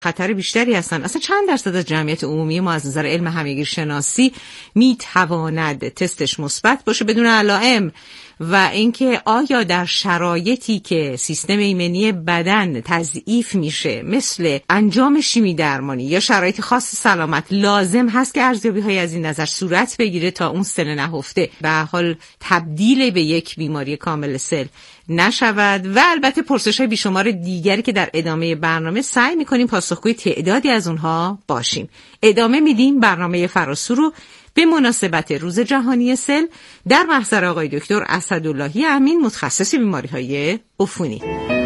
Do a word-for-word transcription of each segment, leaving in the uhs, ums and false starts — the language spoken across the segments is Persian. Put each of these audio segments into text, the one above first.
خطر بیشتری هستن. اصلا چند درصد از جمعیت عمومی ما از نظر علم همگیر شناسی میتواند تستش مثبت باشه بدون علائم؟ و اینکه آیا در شرایطی که سیستم ایمنی بدن تضعیف میشه مثل انجام شیمی درمانی یا شرایط خاص سلامت لازم هست که ارزیابی‌های از این نظر صورت بگیره تا اون سل نهفته به حال تبدیل به یک بیماری کامل سل نشود؟ و البته پرسش‌های بیشمار دیگری که در ادامه برنامه سعی می‌کنیم پاسخگوی تعدادی از اونها باشیم. ادامه میدیم برنامه فراسو رو به مناسبت روز جهانی سل در محضر آقای دکتر اسداللهی امین، متخصص بیماری‌های عفونی.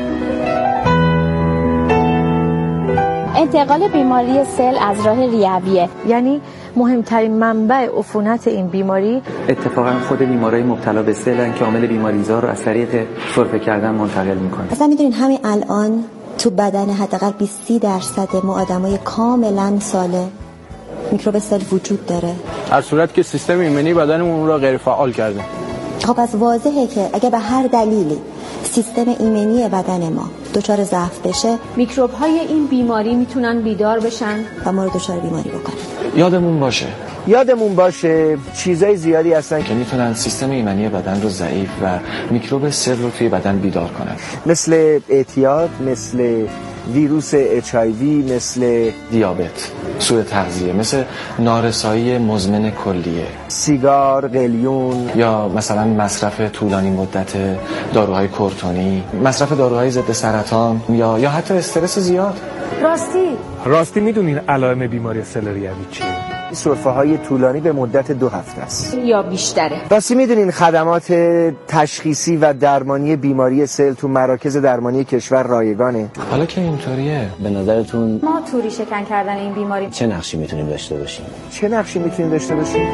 انتقال بیماری سل از راه ریویه، یعنی مهمترین منبع عفونت این بیماری اتفاقا خود بیمارای مبتلا به سلن که عامل بیماریزا رو از طریق سرفه کردن منتقل میکنه. مثلا میدونین همین الان تو بدن حداقل بیست درصد ما آدمای کاملا سالم میکروب سل وجود داره، در صورت که سیستم ایمنی بدنمون اون رو غیر فعال کرده. خب از واضحه که اگه به هر دلیلی سیستم ایمنی بدن ما دچار ضعف بشه، میکروب های این بیماری میتونن بیدار بشن و ما رو دچار بیماری بکنن. یادمون باشه یادمون باشه چیزای زیادی هستن که میتونن سیستم ایمنی بدن رو ضعیف و میکروب سل رو توی بدن بیدار کنن، مثل اعتیاد، مثل ویروس اچ آی وی، مثل دیابت، سوء تغذیه، مثل نارسایی مزمن کلیه، سیگار، قلیون، یا مثلا مصرف طولانی مدت داروهای کورتونی، مصرف داروهای ضد سرطان، یا یا حتی استرس زیاد. راستی راستی میدونین علائم بیماری سل ریوی چیه؟ سرفه های طولانی به مدت دو هفته است یا بیشتره. راستی میدونین خدمات تشخیصی و درمانی بیماری سل تو مراکز درمانی کشور رایگانه؟ حالا که اینطوریه، به نظرتون ما توری شکن کردن این بیماری چه نقشی میتونیم داشته باشیم؟ چه نقشی میتونیم داشته باشیم؟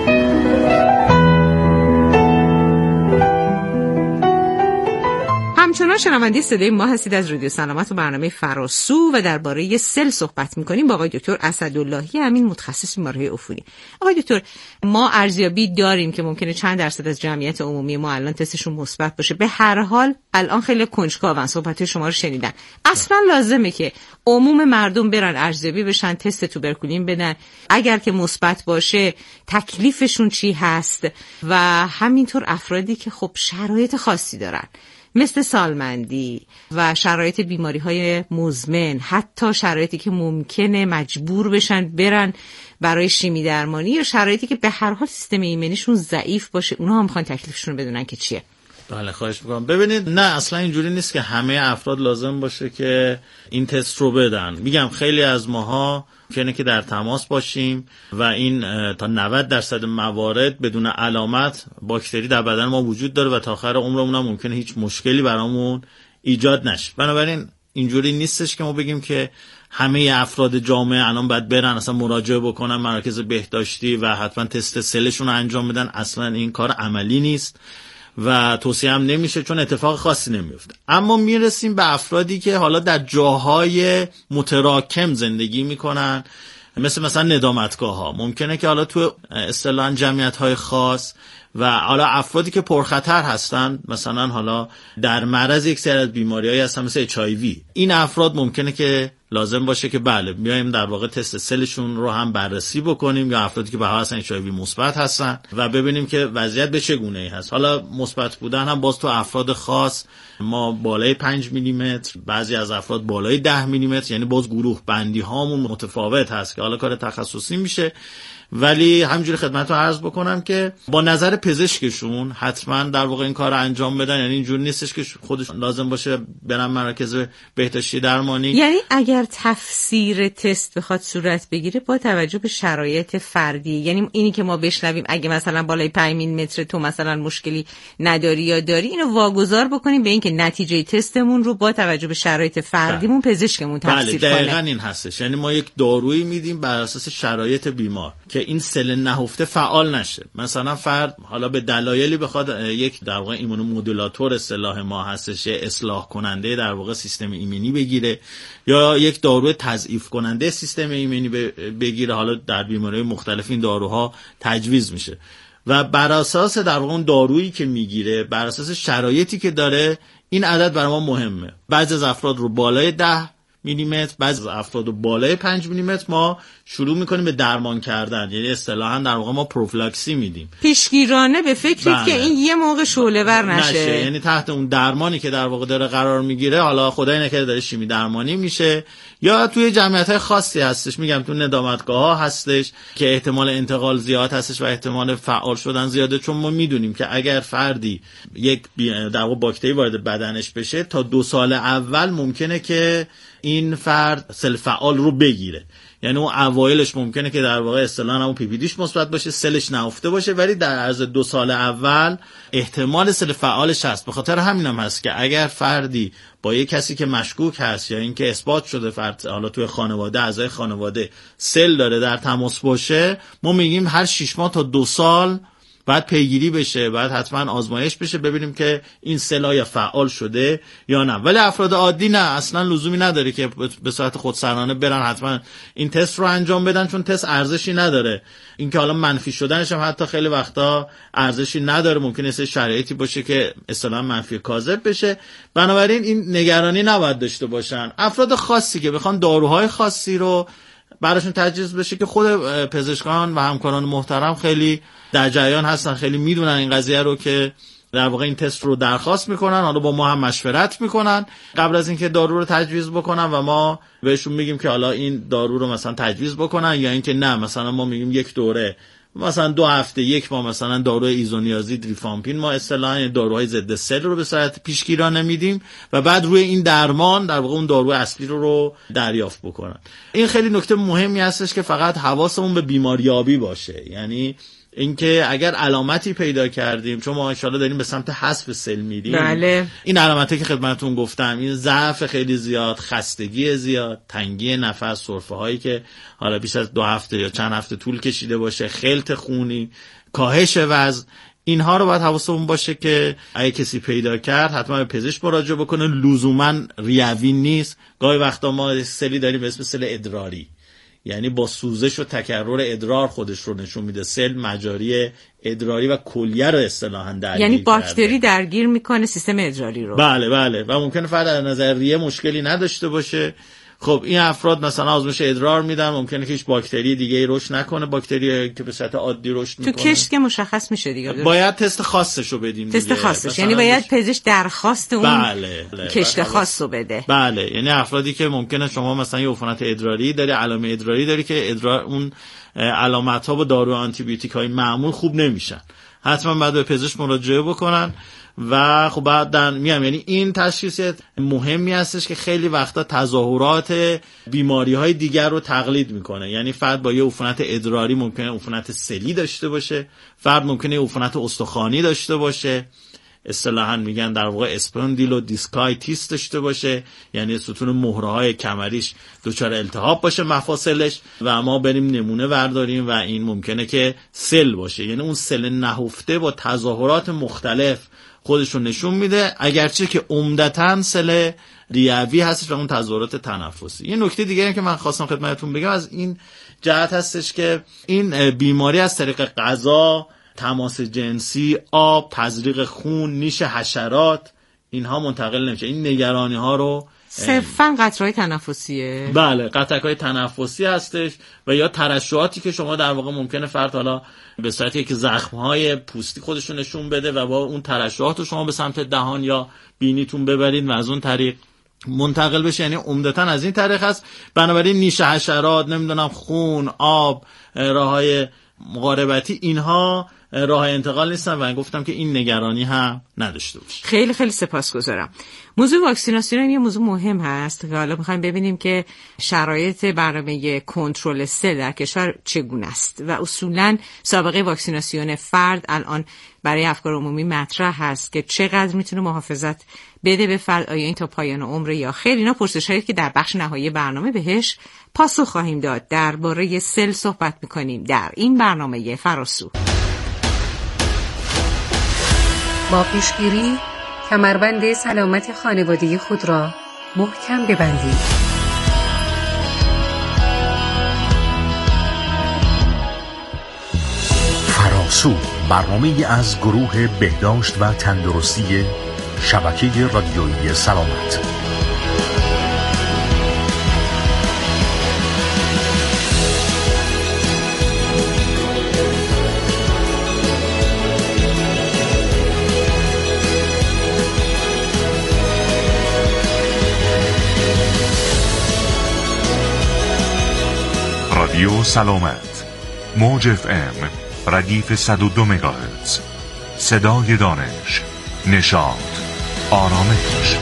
همچنان شنونده صدای ما هستید از رادیو سلامت و برنامه فراسو و درباره سل صحبت می‌کنیم با آقای دکتر اسداللهی امین، متخصص بیماری‌های عفونی. آقای دکتر، ما ارزیابی داریم که ممکنه چند درصد از جمعیت عمومی ما الان تستشون مثبت باشه. به هر حال الان خیلی کنجکاون، صحبت شما رو شنیدن. اصلا لازمه که عموم مردم برن ارزیابی بشن، تست توبرکولین بدن، اگر که مثبت باشه تکلیفشون چی هست؟ و همینطور افرادی که خب شرایط خاصی دارن مثل سالمندی و شرایط بیماری‌های مزمن، حتی شرایطی که ممکنه مجبور بشن برن برای شیمی درمانی، یا شرایطی که به هر حال سیستم ایمنیشون ضعیف باشه، اونها هم میخوان تکلیفشون رو بدونن که چیه. بله، خواهش میکنم. ببینید، نه اصلا اینجوری نیست که همه افراد لازم باشه که این تست رو بدن. میگم خیلی از ماها ممکنه که در تماس باشیم و این تا نود درصد موارد بدون علامت باکتری در بدن ما وجود داره و تا آخر عمرمون هم ممکنه هیچ مشکلی برامون ایجاد نشه. بنابراین اینجوری نیستش که ما بگیم که همه افراد جامعه الان باید برن اصلا مراجعه بکنن مراکز بهداشتی و حتما تست سلشون رو انجام بدن. اصلا این کار عملی نیست و توصیه هم نمیشه، چون اتفاق خاصی نمیفته. اما میرسیم به افرادی که حالا در جاهای متراکم زندگی میکنن، مثل مثلا ندامتگاه ها. ممکنه که حالا تو اصطلاحاً جمعیت های خاص و حالا افرادی که پرخطر هستن، مثلا حالا در معرض یک سری از بیماری‌های هستن مثل اچ آی وی، این افراد ممکنه که لازم باشه که بله بیایم در واقع تست سلشون رو هم بررسی بکنیم، یا افرادی که به هر حال اچ آی وی مثبت هستن و ببینیم که وضعیت به چه گونه‌ای هست. حالا مثبت بودن هم باز تو افراد خاص ما بالای پنج میلی متر، بعضی از افراد بالای ده میلی متر، یعنی باز گروه بندی هامون متفاوت هست که حالا کار تخصصی میشه. ولی همینجوری خدمتتون عرض بکنم که با نظر پزشکشون حتما در واقع این کار رو انجام بدن. یعنی اینجوری نیستش که خودشون لازم باشه برن مراکز بهداشتی درمانی. یعنی اگر تفسیر تست بخواد صورت بگیره با توجه به شرایط فردی، یعنی اینی که ما بشنویم اگه مثلا بالای پنج میلی متر تو مثلا مشکلی نداری یا داری، اینو واگذار بکنیم به اینکه نتیجه تستمون رو با توجه به شرایط فردیمون پزشکمون تفسیر کنه. بله، دقیقاً این هستش. یعنی ما یک دارویی میدیم بر اساس شرایط بیمار که این سل نهفته فعال نشه. مثلا فرد حالا به دلایلی بخواد یک در واقع ایمونومودولاتور اصطلاح ما هستش، اصلاح کننده در واقع سیستم ایمنی بگیره، یا یک دارو تضعیف کننده سیستم ایمنی بگیره. حالا در بیماری‌های مختلف این داروها تجویز میشه و بر اساس در واقع اون دارویی که میگیره، بر اساس شرایطی که داره، این عدد برای ما مهمه. بعضی از افراد رو بالای ده میلیمتر، بعضی افراد بالای پنج میلیمتر ما شروع میکنیم به درمان کردن، یعنی اصطلاحاً در واقع ما پروفیلاکسی میدیم، پیشگیرانه به فکری که این یه موقع شعله‌ور نشه. نشه یعنی تحت اون درمانی که در واقع داره قرار میگیره، حالا خدای نکرده داره شیمی درمانی میشه یا توی جمعیت‌های خاصی هستش، میگم تو ندامتگاه‌ها هستش که احتمال انتقال زیاد هستش و احتمال فعال شدن زیاده، چون ما میدونیم که اگر فردی یک در واقع باکتری وارد بدنش بشه تا دو سال اول ممکنه که این فرد سل فعال رو بگیره، یعنی اون اوایلش ممکنه که در واقع اصطلاحاً اون پی پی دیش مثبت باشه، سلش نهفته باشه، ولی در عرض دو سال اول احتمال سل فعالش هست. به خاطر همین هم هست که اگر فردی با یک کسی که مشکوک هست یا اینکه اثبات شده فرد حالا توی خانواده اعضای خانواده سل داره در تماس باشه، ما میگیم هر شش ماه تا دو سال بعد پیگیری بشه، بعد حتما آزمایش بشه ببینیم که این سل آیا فعال شده یا نه. ولی افراد عادی نه، اصلا لزومی نداره که به صورت خودسرانه برن حتما این تست رو انجام بدن، چون تست ارزشی نداره. اینکه حالا منفی شدنش هم حتی خیلی وقتا ارزشی نداره، ممکنه سه شرایطی باشه که اصطلاحاً منفی کاذب بشه. بنابراین این نگرانی نباید داشته باشن. افراد خاصی که بخوان داروهای خاصی رو براشون تجویز بشه که خود پزشکان و همکاران محترم خیلی در جریان هستن، خیلی میدونن این قضیه رو که در واقع این تست رو درخواست میکنن، حالا با ما هم مشورت میکنن قبل از اینکه دارو رو تجویز بکنن و ما بهشون میگیم که حالا این دارو رو مثلا تجویز بکنن یا اینکه نه، مثلا ما میگیم یک دوره مثلا دو هفته یک ماه مثلا داروی ایزونیازید ریفامپین ما اصطلاحاً داروهای ضد سل رو به صورت پیشگیرانه میدیم و بعد روی این درمان در واقع اون دارو اصلی رو, رو دریافت بکنن. این خیلی نکته مهمی هستش که فقط حواسمون به بیماریابی باشه، یعنی اینکه اگر علامتی پیدا کردیم، چون ما ان شاءالله داریم به سمت حذف سل میریم، بله. این علامتی که خدمتتون گفتم، این ضعف خیلی زیاد، خستگی زیاد، تنگی نفس، سرفه هایی که حالا بیش از دو هفته یا چند هفته طول کشیده باشه، خلط خونی، کاهش وزن، اینها رو باید حواسمون باشه که اگه کسی پیدا کرد حتما به پزشک مراجعه بکنه. لزوما ریوی نیست، گاهی وقتا ما سلی داریم به اسم سل ادراری، یعنی با سوزش و تکرر ادرار خودش رو نشون میده. سل مجاری ادراری و کلیه رو اصطلاحاً درگیر، یعنی باکتری درگیر میکنه سیستم ادراری رو. بله بله، و ممکنه فرد از نظر ریه مشکلی نداشته باشه. خب این افراد مثلا آزمایش ادرار میدن، ممکنه که هیچ باکتری دیگه رشد نکنه، باکتری که به صورت عادی رشد میکنه. تو کشت که مشخص میشه دیگه، باید تست خاصش رو بدیم دیگه. تست خاصش یعنی باید پزشک درخواست اون بله. بله. کشت خاص رو بده. بله، یعنی افرادی که ممکنه شما مثلا یه عفونت ادراری داری، علائم ادراری داری که ادرار اون علامت ها با دارو آنتی بیوتیک های معمول خوب نمیشن، حتما باید به پزشک مراجعه بکنن. و خب بعدن میام، یعنی این تشخیص مهمی هستش که خیلی وقتا تظاهرات بیماری های دیگر رو تقلید میکنه. یعنی فرد با یه عفونت ادراری ممکنه عفونت سلی داشته باشه، فرد ممکنه عفونت استخوانی داشته باشه، اصطلاحاً میگن در واقع اسپوندیلو دیسکایتیس داشته باشه، یعنی ستون مهره های کمریش دچار التهاب باشه مفاصلش و ما بریم نمونه برداریم و این ممکنه که سل باشه، یعنی اون سل نهفته با تظاهرات مختلف خودش رو نشون میده، اگرچه که عمدتاً سل ریوی هستش و اون تظاهرات تنفسی. یه نکته دیگه هم که من خواستم خدمتتون بگم از این جهت هستش که این بیماری از طریق غذا، تماس جنسی، آب، تزریق خون، نیش حشرات، اینها منتقل نمیشه. این نگرانی ها رو صرفاً قطره‌های تنفسیه. بله، قطره‌های تنفسی هستش و یا ترشحاتی که شما در واقع ممکنه فرد حالا به صورتی که زخم‌های پوستی خودشون نشون بده و با اون ترشحات رو شما به سمت دهان یا بینیتون ببرید و از اون طریق منتقل بشه، یعنی عمدتاً از این طریق هست. بنابراین نیش حشرات، نمیدونم خون، آب، راههای مقاربتی، اینها راه انتقال نیستن و گفتم که این نگرانی هم نداشته باشه. خیلی خیلی سپاسگزارم. موضوع واکسیناسیون یه موضوع مهم هست که حالا می‌خوایم ببینیم که شرایط برنامه کنترل سل در کشور چگونه است و اصولاً سابقه واکسیناسیون فرد الان برای افکار عمومی مطرح هست که چقدر میتونه محافظت بده به فرد، آیا این تا پایان عمر یا خیر. اینا پرسش‌هایی که در بخش نهایی برنامه بهش پاسخ خواهیم داد. درباره سل صحبت می‌کنیم در این برنامه فراسو. با پیشگیری کمربند سلامت خانوادگی خود را محکم ببندید. فراسو، برنامه از گروه بهداشت و تندرستی شبکه رادیویی سلامت. رادیو سلامت موج اف ام ردیف صد و دو مگاهرتز. صدای دانش، نشاط، آرامش.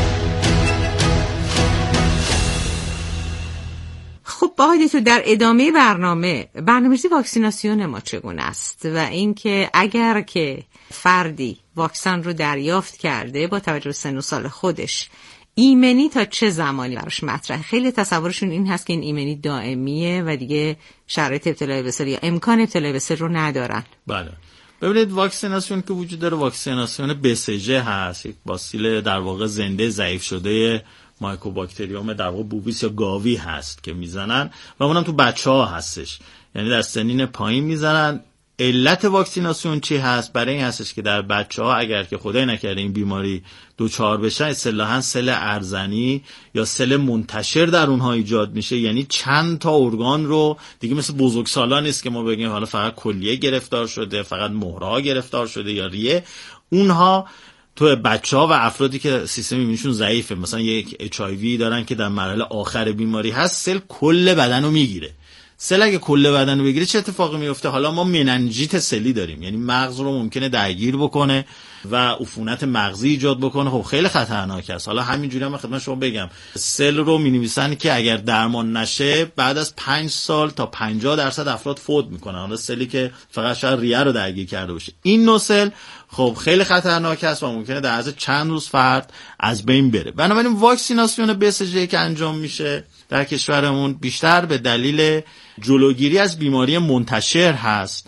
خب آقای دکتر، در ادامه برنامه برنامه‌ریزی واکسیناسیون ما چگونه است و اینکه اگر که فردی واکسن رو دریافت کرده با توجه به سن و سال خودش، ایمنی تا چه زمانی براش مطرحه؟ خیلی تصورشون این هست که این ایمنی دائمیه و دیگه شرایط ابتلا به سل یا امکان ابتلا به سل رو ندارن. بله. ببینید واکسیناسیون که وجود داره، واکسیناسیون بی سی جی هست، یک باسیل در واقع زنده ضعیف شده مایکوباکتریوم در واقع بوویس یا گاوی هست که میزنن و اونم تو بچه‌ها هستش، یعنی در سنین پایین میزنن. علت واکسیناسیون چی هست؟ برای این هستش که در بچه‌ها اگر که خدای نکرده این بیماری دوچار بشن، اصطلاحاً سل ارزنی یا سل منتشر در اونها ایجاد میشه، یعنی چند تا ارگان رو دیگه، مثل بزرگسالان نیست که ما بگیم حالا فقط کلیه گرفتار شده، فقط مهره‌ها گرفتار شده یا ریه. اونها تو بچه‌ها و افرادی که سیستم ایمنیشون ضعیفه، مثلا یک اچ آی وی دارن که در مرحله آخر بیماری هست، سل کل بدن رو میگیره. سل اگه کل بدن رو بگیره چه اتفاقی میفته؟ حالا ما مننژیت سلی داریم، یعنی مغز رو ممکنه درگیر بکنه و عفونت مغزی ایجاد بکنه. خب خیلی خطرناک است. حالا همینجوری هم خدمت شما بگم، سل رو می‌نویسن که اگر درمان نشه بعد از پنج سال تا پنجاه درصد افراد فوت میکنن. حالا سلی که فقط شاید ریه رو درگیر کرده باشه، این نوع سل خب خیلی خطرناک است و ممکنه در عرض چند روز فرد از بین بره. بنابراین واکسیناسیون بی سی جی که انجام میشه در کشورمون بیشتر به دلیل جلوگیری از بیماری منتشر هست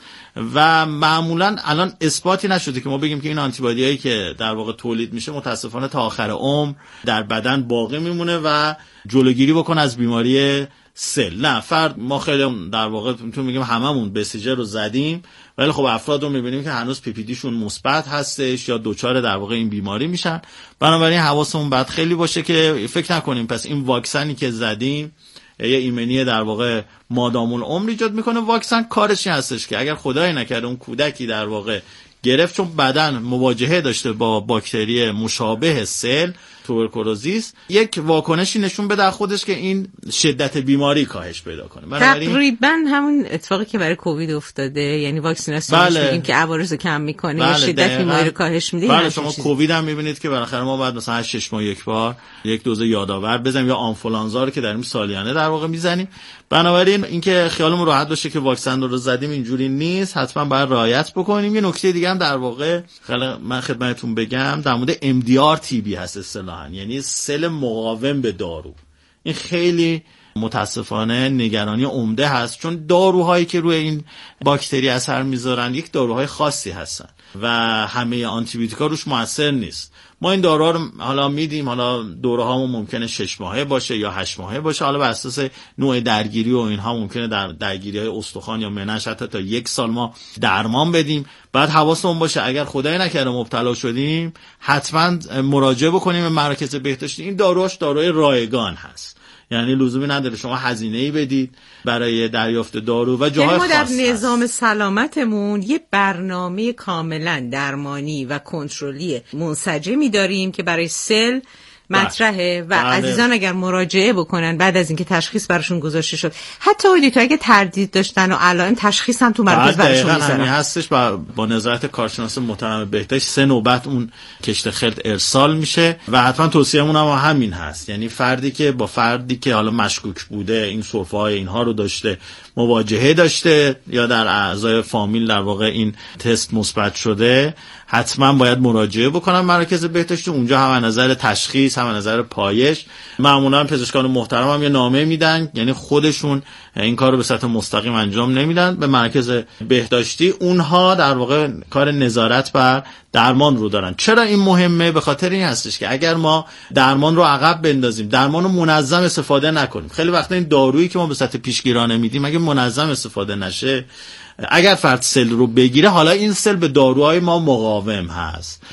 و معمولا الان اثباتی نشده که ما بگیم که این آنتیبادی هایی که در واقع تولید میشه متاسفانه تا آخر عمر در بدن باقی میمونه و جلوگیری بکنه از بیماری سل. نه، فرد ما خیلی در واقع میتونیم بگیم هممون بی سی جی رو زدیم، ولی خب افراد رو میبینیم که هنوز پی پی دی شون مثبت هستش یا دوچار در واقع این بیماری میشن. بنابراین حواسمون باید خیلی باشه که فکر نکنیم پس این واکسنی که زدیم یه ایمنی در واقع مادام العمر ایجاد میکنه. واکسن کارش این هستش که اگر خدای نکرده اون کودکی در واقع گرفت، چون بدن مواجهه داشته با باکتری مشابه سل توبرکولوزیس، یک واکنشی نشون بده خودش که این شدت بیماری کاهش پیدا کنه. تقریبا همون اتفاقی که برای کووید افتاده، یعنی واکسیناسیون بله. میگیم که عوارض رو کم میکنه، بله. شدت بیماری رو کاهش میده. بله، شما کووید هم میبینید که بالاخره ما بعد مثلا هشت شش ماه یک بار یک دوز یادآور بزنیم یا آنفولانزا رو که در این سالیانه در واقع میزنیم. بنابراین اینکه خیالمون راحت باشه که واکسن رو زدیم اینجوری نیست، حتما باید رعایت بکنیم. یه نکته دیگه هم در واقع من خدمتتون بگم در مورد ام دی آر تی بی هست، اصطلاحاً یعنی سل مقاوم به دارو. این خیلی متاسفانه نگرانی عمده هست، چون داروهایی که روی این باکتری اثر میذارن یک داروهای خاصی هستن و همه آنتی بیوتیکا روش موثر نیست. ما این داروها رو حالا میدیم، حالا داروهامون ممکنه شش ماهه باشه یا هشت ماهه باشه، حالا بر اساس نوع درگیری و اینها ممکنه در درگیری‌های استخوان یا منش حتی تا یک سال ما درمان بدیم. بعد حواسمون باشه اگر خدای نکرده مبتلا شدیم حتما مراجعه بکنیم به مراکز بهداشتی. این داروهاش داروی رایگان هست، یعنی لزومی نداره شما هزینه‌ای بدید برای دریافت دارو و جاهای خاص. ما در نظام سلامتمون یه برنامه کاملا درمانی و کنترلی منسجمی داریم که برای سل مطرحه و بله. عزیزان اگر مراجعه بکنن بعد از اینکه تشخیص براشون گذاشته شد، حتی اونی تو اگه تردید داشتن و الان تشخیص هم تو مراکز براشون میذارن، همین هستش. با, با نظارت کارشناس محترم بهداشت سه نوبت اون کشت خلط ارسال میشه و حتما توصیه‌مون هم همین هست، یعنی فردی که با فردی که حالا مشکوک بوده این سرفه‌های اینها رو داشته، مواجهه داشته یا در اعضای فامیل در واقع این تست مثبت شده، حتما باید مراجعه بکنن مراکز بهداشتی. اونجا هم از نظر تشخیص هم از نظر پایش معمولا پزشکان محترم هم یه نامه میدن، یعنی خودشون این کار رو به صورت مستقیم انجام نمیدن به مراکز بهداشتی، اونها در واقع کار نظارت بر درمان رو دارن. چرا این مهمه؟ به خاطر این هستش که اگر ما درمان رو عقب بندازیم، درمان رو منظم استفاده نکنیم، خیلی وقتا این دارویی که ما به صورت پیشگیرانه میدیم اگه منظم استفاده نشه، اگر فرد سل رو بگیره، حالا این سل به داروهای ما مقاوم هست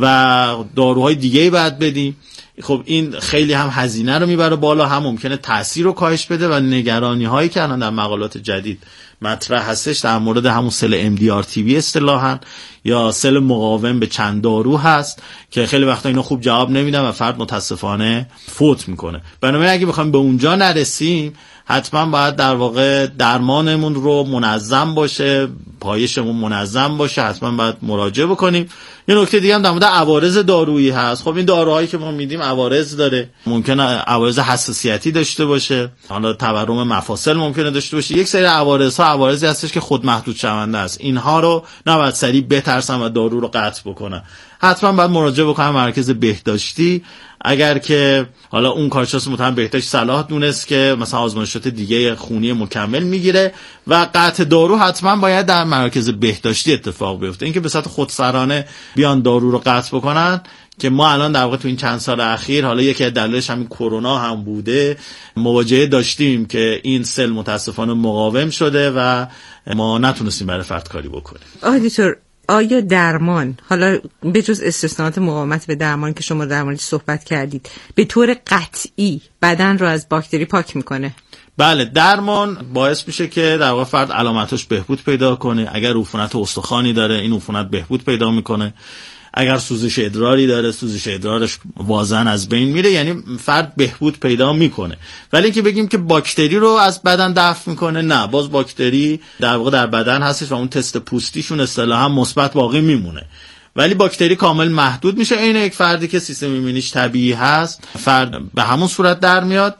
و داروهای دیگه‌ای باید بدیم. خب این خیلی هم هزینه رو میبره بالا، هم ممکنه تاثیر رو کاهش بده و نگرانی هایی که الان در مقالات جدید مطرح هستش در مورد همون سل ام دی آر تی بی اصطلاحاً یا سل مقاوم به چند دارو هست که خیلی وقتا اینا خوب جواب نمیدن و فرد متاسفانه فوت میکنه. بنابراین اگه بخوایم به اونجا نرسیم، حتما باید در واقع درمانمون رو منظم باشه، پایشمون منظم باشه، حتما باید مراجعه بکنیم. یه نکته دیگه هم در مورد عوارض دارویی هست. خب این داروهایی که ما میدیم عوارض داره، ممکنه عوارض حساسیتی داشته باشه، حالا تورم مفاصل ممکنه داشته باشه. یک سری عوارض ها عوارضی هستش که خود محدود شونده است. اینها رو نباید سریع بترسن و دارو رو قطع بکنن. حتما باید مراجعه بکنن مرکز بهداشتی. اگر که حالا اون کارشناس متهم بهداشت صلاح دونست که مثلا آزمایشات دیگه خونی مکمل میگیره و قطع دارو حتما باید در مرکز بهداشتی اتفاق بیفته. اینکه به صورت خودسرانه بیان دارو رو قطع بکنن که ما الان در واقع تو این چند سال اخیر، حالا یکی از دلایلش همین کرونا هم بوده، مواجهه داشتیم که این سل متاسفانه مقاوم شده و ما نتونستیم برای فرد کاری بکنیم. آقای دکتر، آیا درمان، حالا به جز استثناءات مقاومت به درمان که شما در موردش صحبت کردید، به طور قطعی بدن رو از باکتری پاک میکنه؟ بله، درمان باعث میشه که در واقع فرد علامتش بهبود پیدا کنه. اگر عفونت استخوانی داره، این عفونت بهبود پیدا میکنه. اگر سوزش ادراری داره، سوزش ادرارش واضحاً از بین میره، یعنی فرد بهبود پیدا میکنه. ولی که بگیم که باکتری رو از بدن دفع میکنه، نه، باز باکتری در واقع در بدن هستش و اون تست پوستیشون اصطلاحاً مثبت باقی میمونه. ولی باکتری کامل محدود میشه. این یک فردی که سیستم ایمنیش طبیعی هست، فرد به همون صورت در میاد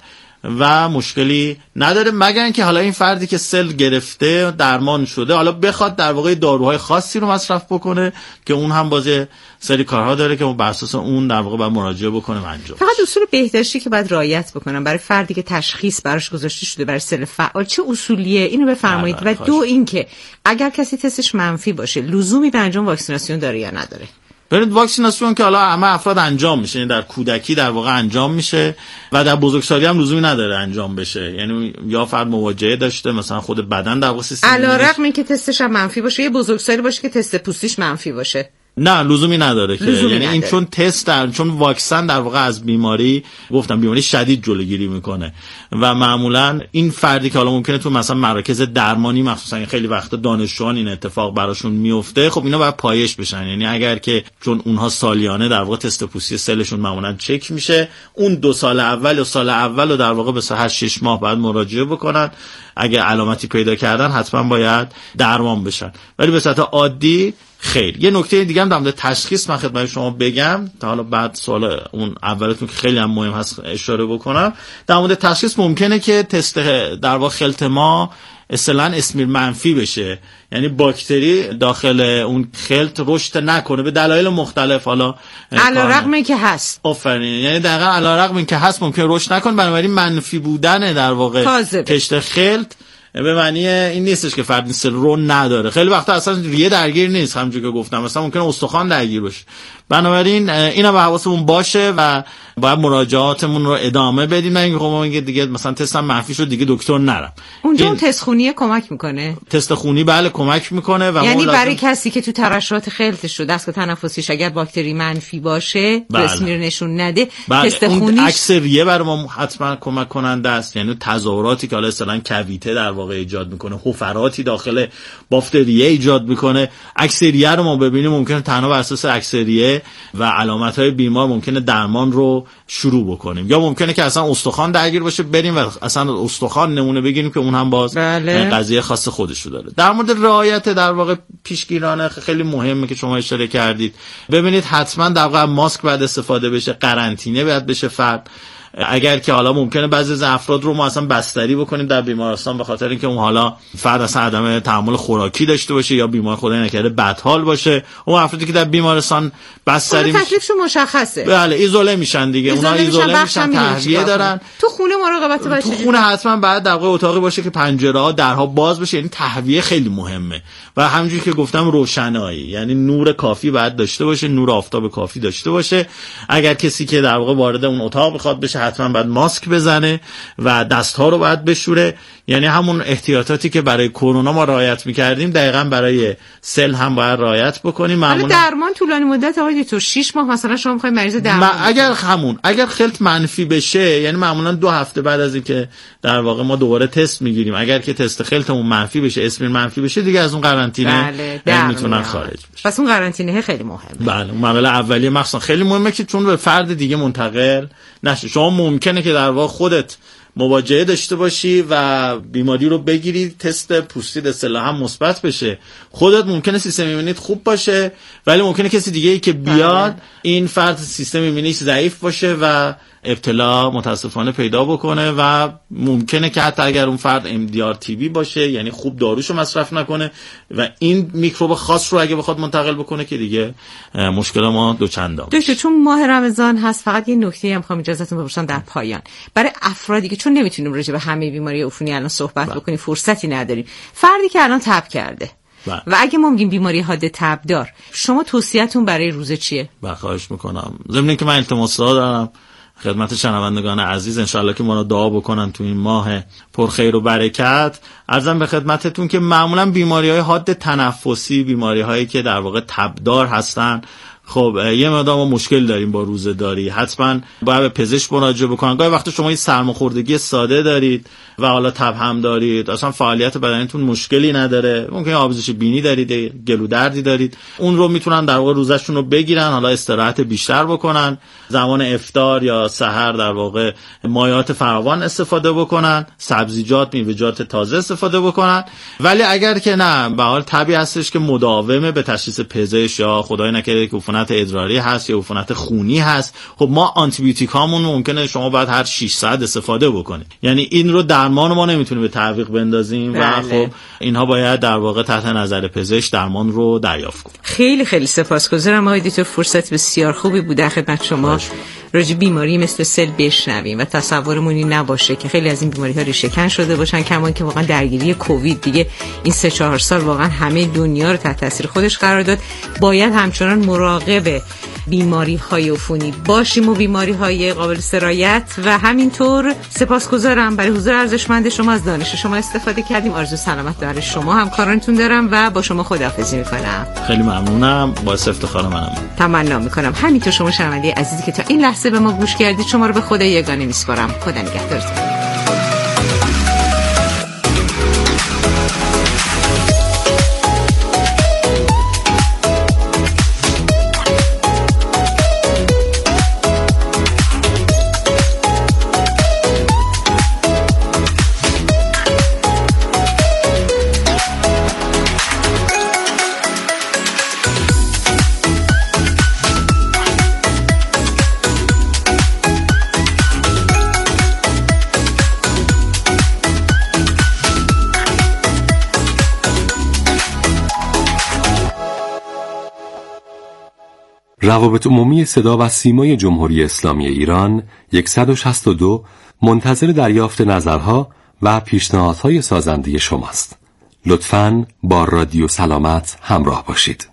و مشکلی نداره، مگر اینکه حالا این فردی که سل گرفته درمان شده حالا بخواد در واقع داروهای خاصی رو مصرف بکنه که اون هم باز سری کارها داره که بر اساس اون در واقع باید مراجعه بکنه انجام. فقط اصول بهداشتی که باید رعایت بکنم برای فردی که تشخیص براش گذاشته شده برای سل فعال چه اصولیه؟ اینو بفرمایید. و دو اینکه اگر کسی تستش منفی باشه لزومی به انجام واکسیناسیون داره یا نداره؟ ببینید، واکسیناسیون که حالا همه افراد انجام میشه، یعنی در کودکی در واقع انجام میشه و در بزرگسالی هم لزومی نداره انجام بشه. یعنی یا فرد مواجهه داشته، مثلا خود بدن در واقع سیستم علیرغم اینکه تستش هم منفی باشه، یه بزرگسالی باشه که تست پوستیش منفی باشه، نه لزومی نداره که لزومی یعنی نداره. این چون تست در چون واکسن در واقع از بیماری، گفتم بیماری شدید جلوگیری میکنه و معمولا این فردی که حالا ممکنه تو مثلا مراکز درمانی مخصوصا خیلی وقتا دانشجویان این اتفاق براشون میفته، خب اینا باید پایش بشن. یعنی اگر که چون اونها سالیانه در واقع تست پوستی سلشون معمولا چک میشه، اون دو سال اول و سال اول رو در واقع به هشت شش ماه بعد مراجعه بکنن. اگه علامتی پیدا کردن حتما باید درمان بشن. ولی به صورت عادی خیر. یه نکته دیگه هم در مورد تشخیص من خدمت شما بگم تا حالا بعد سوال اون اولتون که خیلی هم مهم هست اشاره بکنم. در مورد تشخیص ممکنه که تست در واقع خلط ما اصطلاحاً اسمیر منفی بشه، یعنی باکتری داخل اون خلط رشد نکنه به دلایل مختلف. حالا علیرغم اینکه هست، آفرین، یعنی دقیقاً علیرغم اینکه هست ممکن رشد نکنه. بنابراین منفی بودن در واقع کشت خلط به معنی این نیستش که فرد سل رو نداره. خیلی وقتا اصلا ریه درگیر نیست، همونجوری که گفتم مثلا ممکنه استخوان درگیر باشه. بنابراین اینا به حواسمون باشه و باید مراجعاتمون رو ادامه بدیم. من خب میگه دیگه مثلا تستم منفی شد دیگه دکتر نرم. اونجا اون تست خونی کمک میکنه. تست خونی بله کمک میکنه و یعنی برای کسی که تو ترشحات خلطش رو دستگاه تنفسیش اگر باکتری منفی باشه، بله. اسمیر نشون نده، بله. تست خونیش عکس ریه برای ما حتما کمک کننده است. یعنی تظاهراتی که حالا اصلا کویته در واقع ایجاد میکنه، حفراتی داخل بافت ریه ایجاد میکنه، عکس ریه رو ما ببینیم ممکنه تنها بر اساس عکس ریه و علامت‌های بیمار ممکنه درمان رو شروع بکنیم. یا ممکنه که اصلا استخوان درگیر باشه بریم و اصلا استخوان نمونه بگیریم که اون هم باز بله. قضیه خاص خودشو داره. در مورد رعایت در واقع پیشگیرانه خیلی مهمه که شما اشاره کردید. ببینید حتما در واقع ماسک بعد استفاده بشه، قرنطینه باید بشه فرد. اگر که حالا ممکنه بعضی از افراد رو ما اصلا بستری بکنیم در بیمارستان به خاطر اینکه اون حالا فرد اصلا عدم تحمل خوراکی داشته باشه یا بیمار خدای نکرده بدحال باشه، اون افرادی که در بیمارستان بستری میشن تکلیفشون مشخصه، بله ایزوله میشن دیگه، اونا ایزوله میشن، تهویه دارن. تو خونه مراقبت باشه، تو خونه حتما بعد در واقع اتاقی باشه که پنجره ها درها باز بشه. یعنی تهویه خیلی مهمه و همونجوری که گفتم روشنایی، یعنی نور کافی باید داشته باشه، نور آفتاب کافی داشته باشه. اگر کسی که در واقع وارد اون اتاق بخواد بشه حتما باید ماسک بزنه و دست‌ها رو باید بشوره. یعنی همون احتیاطاتی که برای کرونا ما رعایت می‌کردیم دقیقاً برای سل هم باید رعایت بکنیم. معمولا درمان طولانی مدت آقای دکتر شش ماه مثلا شما می‌خواید مریض درمان ما اگر همون اگر خلط منفی بشه، یعنی معمولا دو هفته بعد از اینکه در واقع ما دوباره تست می‌گیریم، اگر که تست خلطمون منفی بشه، اسمیر منفی بشه، دیگه از اون قرنطینه بله میتونن خارج بشه. پس اون قرنطینه خیلی مهمه. بله اون مرحله اولیه مخصوصا خیلی مهمه که چون به فرد دیگه منتقل نشه. شما ممکنه که در واقع خودت مواجهه داشته باشی و بیماری رو بگیری، تست پوستیت اصطلاحاً مثبت بشه، خودت ممکنه سیستم ایمنیت خوب باشه ولی ممکنه کسی دیگه ای که بیاد این فرد سیستم ایمنیش ضعیف باشه و ابتلا متاسفانه پیدا بکنه و ممکنه که حتی اگر اون فرد ام دی آر تی بی باشه، یعنی خوب داروشو مصرف نکنه و این میکروب خاص رو اگه بخواد منتقل بکنه که دیگه مشکل ما دوچندان. دکتر چون ماه رمضان هست فقط یه نکته هم می‌خوام اجازهتون بپرسم در پایان، برای افرادی که چون نمیتونیم راجع به همه بیماری عفونی الان صحبت با. بکنیم، فرصتی نداریم، فردی که الان تب کرده با. و اگه ما میگیم بیماری حاد تب دار، شما توصیه‌تون برای روزه چیه؟ با خواهش میکنم ضمن اینکه من التماسات دارم خدمت شنوندگان عزیز، انشالله که ما رو دعا بکنن تو این ماه پر خیر و برکت. عرضم به خدمتتون که معمولا بیماری‌های حاد تنفسی، بیماری‌هایی که در واقع تبدار هستن، خب یه مقدار ما مشکل داریم با روزه‌داری، حتما باید به پزشک مراجعه بکنن. گاهی وقتا شما یه سرماخوردگی ساده دارید و حالا تب هم دارید، اصلا فعالیت بدنتون مشکلی نداره، ممکنه آبزش بینی دارید، گلو دردی دارید، اون رو میتونن در واقع روزشون رو بگیرن، حالا استراحت بیشتر بکنن، زمان افطار یا سحر در واقع مایعات فراوان استفاده بکنن، سبزیجات، میوه‌جات تازه استفاده بکنن. ولی اگر که نه، به حال تبی هستش که مداومه به تشخیص پزشک یا خدای نکرده که عفونت ادراری هست یا عفونت خونی هست، خب ما آنتی بیوتیک هامون ممکنه شما بعد هر شش ساعت استفاده بکنید، یعنی این رو درمان ما نمیتونیم به تعویق بندازیم بله. و خب اینها باید در واقع تحت نظر پزشک درمان رو دریافت کنیم. خیلی خیلی سپاسگزارم آقای دکتر، فرصت بسیار خوبی بود در خدمت شما راجع بیماری مثل سل بشنویم و تصورمون این نباشه که خیلی از این بیماری‌ها ریشه‌کن شده باشن، کما که واقعا درگیری کووید دیگه این سه چهار سال واقعا همه دنیا رو تحت تاثیر خودش قرار داد. باید همچنان مراقب بیماری‌های عفونی باشیم و بیماری‌های قابل سرایت و همینطور سپاسگزارم برای حضور ارزشمند شما، از دانش شما استفاده کردیم. آرزو سلامت برای شما همکارانتون دارم و با شما خداحافظی می‌کنم. خیلی ممنونم، باعث افتخار منم. تمنا می‌کنم همینطور شما شنونده عزیزی که تا این لحظه به ما گوش کردید، شما رو به خدای یگانه می‌سپارم. خدا نگهدارتون. روابط عمومی صدا و سیمای جمهوری اسلامی ایران صد و شصت و دو منتظر دریافت نظرها و پیشنهادهای سازنده شماست. لطفاً با رادیو سلامت همراه باشید.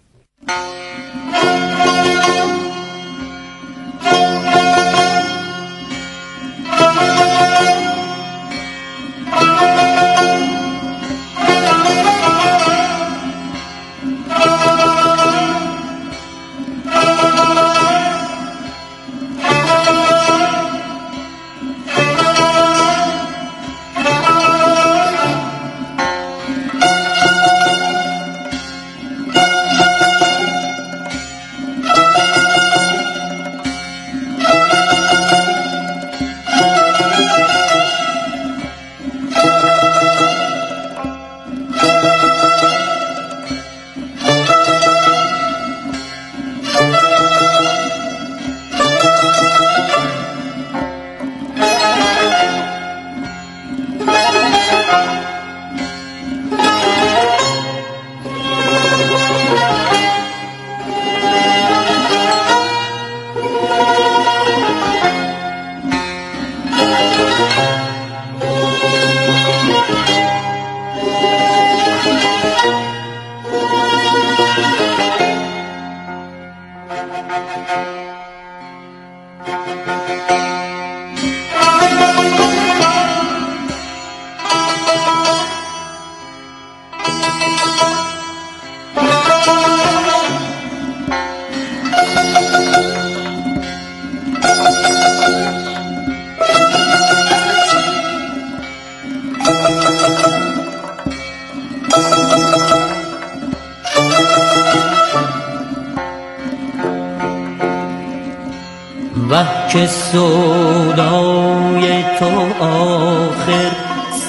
وه که سودای تو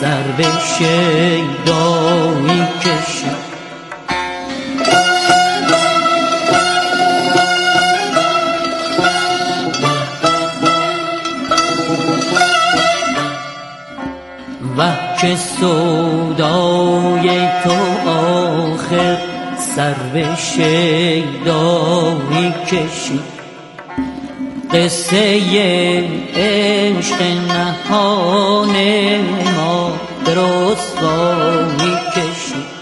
سر به شیدایی کشید. وه که سودای تو آخر سر به شیدایی کشید. قصه عشق نهان ما به رسوایی کشید.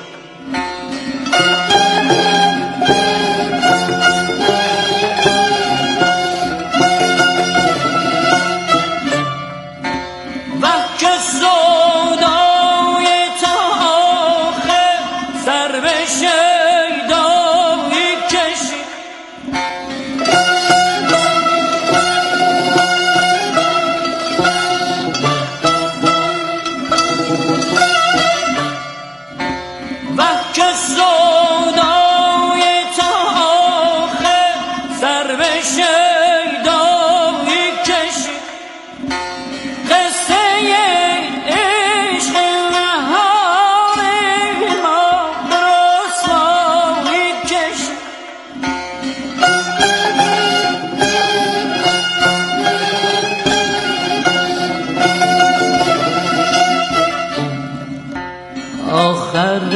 آخر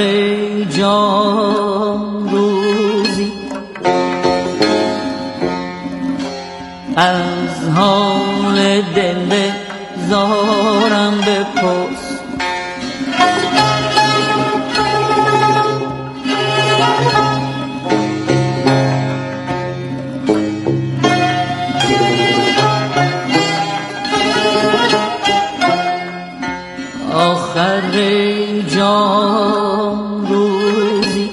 جان روزی از حال دل زارم بپرس. آخر جان روزی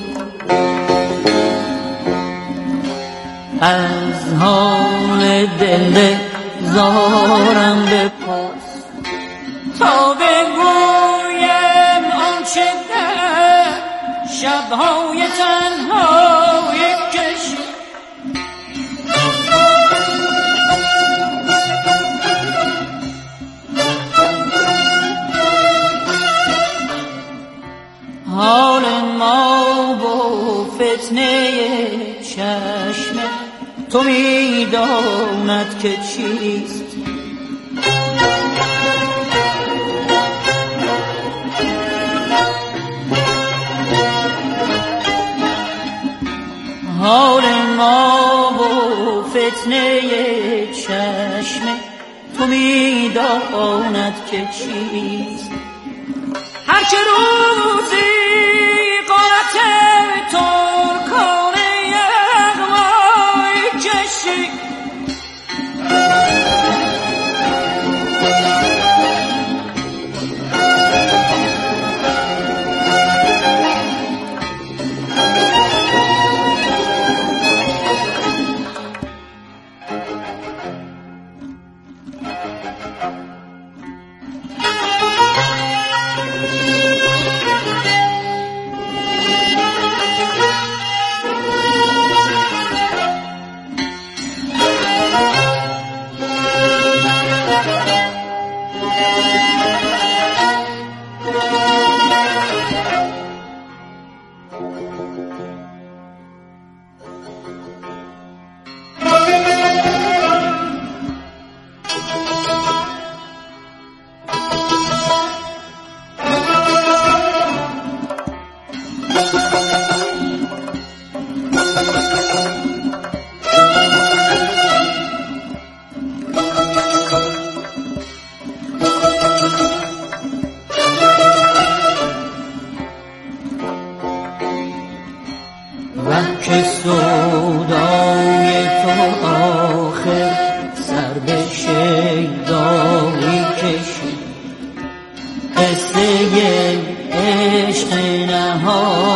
از حال دل زارم بپرس تا بگویم آنچه در شبهای تنهایی کشید. حال ما با فتنه چشم تو میداند که چیست. حال ما با فتنه چشم تو میداند که چیست. هرچه روزی قامت ترکان یغمایی کشید. که سودای تو آخر سر به شیدایی کشید. قصه عشق نهان